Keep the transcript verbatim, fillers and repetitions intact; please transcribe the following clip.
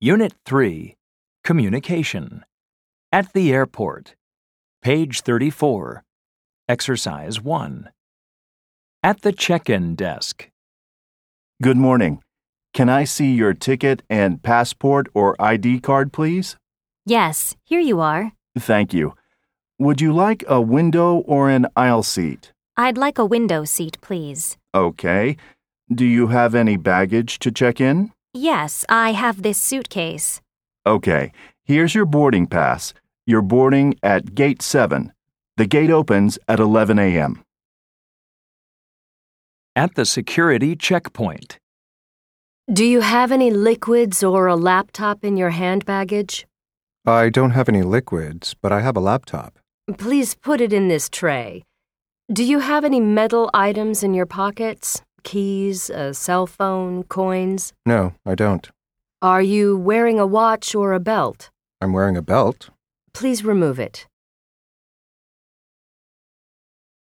Unit three, Communication. At the airport. Page thirty-four. Exercise one. At the check-in desk. Good morning. Can I see your ticket and passport or I D card, please? Yes, here you are. Thank you. Would you like a window or an aisle seat? I'd like a window seat, please. Okay. Do you have any baggage to check in? Yes, I have this suitcase. Okay. Here's your boarding pass. You're boarding at Gate seven. The gate opens at eleven a.m. At the security checkpoint. Do you have any liquids or a laptop in your hand baggage? I don't have any liquids, but I have a laptop. Please put it in this tray. Do you have any metal items in your pockets? Keys, a cell phone, coins? No, I don't. Are you wearing a watch or a belt? I'm wearing a belt. Please remove it.